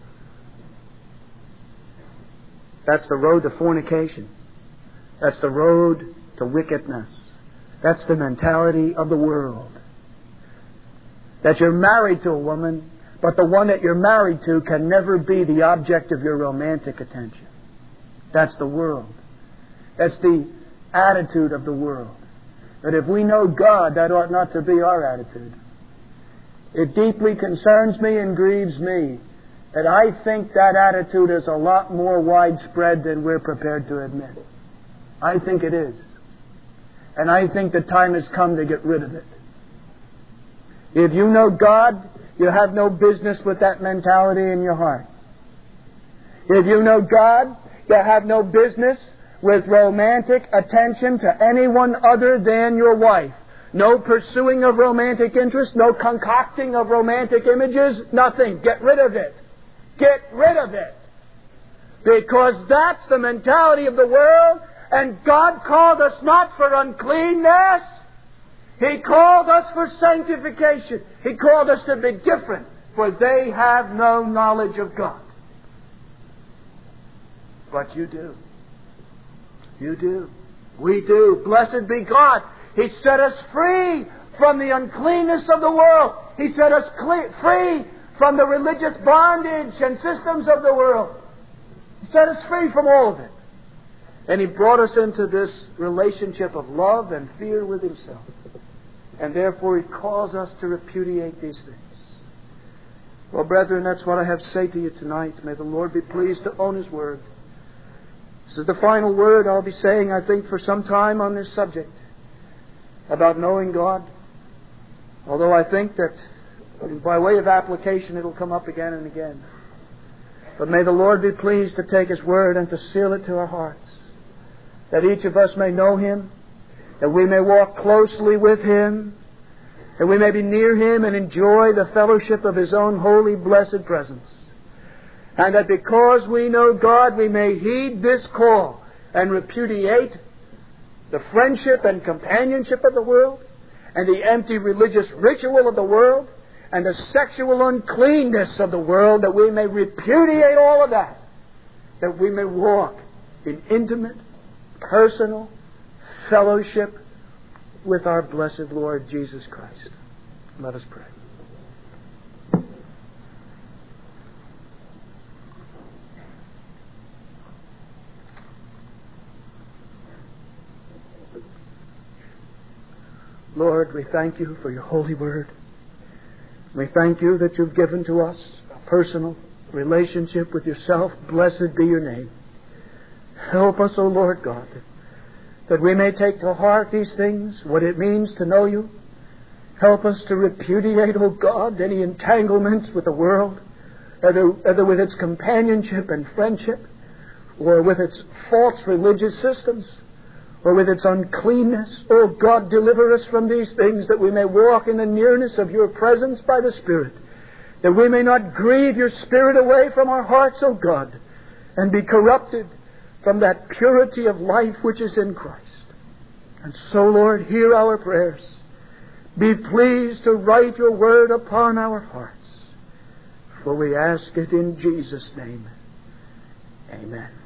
That's the road to fornication. That's the road to wickedness. That's the mentality of the world. That you're married to a woman, but the one that you're married to can never be the object of your romantic attention. That's the world. That's the attitude of the world. That if we know God, that ought not to be our attitude. It deeply concerns me and grieves me that I think that attitude is a lot more widespread than we're prepared to admit. I think it is. And I think the time has come to get rid of it. If you know God, you have no business with that mentality in your heart. If you know God, you have no business with romantic attention to anyone other than your wife. No pursuing of romantic interest, no concocting of romantic images, nothing. Get rid of it. Get rid of it. Because that's the mentality of the world, and God called us not for uncleanness. He called us for sanctification. He called us to be different, for they have no knowledge of God. But you do. You do. We do. Blessed be God. He set us free from the uncleanness of the world. He set us cle- free from the religious bondage and systems of the world. He set us free from all of it. And He brought us into this relationship of love and fear with Himself. And therefore He calls us to repudiate these things. Well, brethren, that's what I have to say to you tonight. May the Lord be pleased to own His Word. This is the final word I'll be saying, I think, for some time on this subject. about knowing God. Although I think that by way of application it'll come up again and again. But may the Lord be pleased to take His Word and to seal it to our hearts, that each of us may know Him, that we may walk closely with Him, that we may be near Him and enjoy the fellowship of His own holy, blessed presence. And that because we know God, we may heed this call and repudiate the friendship and companionship of the world, and the empty religious ritual of the world, and the sexual uncleanness of the world, that we may repudiate all of that, that we may walk in intimate, personal fellowship with our blessed Lord Jesus Christ. Let us pray. Lord, we thank You for Your holy word. We thank You that You've given to us a personal relationship with Yourself. Blessed be Your name. Help us, O Lord God, that we may take to heart these things, what it means to know You. Help us to repudiate, O God, any entanglements with the world, either, either with its companionship and friendship, or with its false religious systems, or with its uncleanness. O God, deliver us from these things, that we may walk in the nearness of Your presence by the Spirit, that we may not grieve Your Spirit away from our hearts, O God, and be corrupted from that purity of life which is in Christ. And so, Lord, hear our prayers. Be pleased to write Your word upon our hearts, for we ask it in Jesus' name. Amen.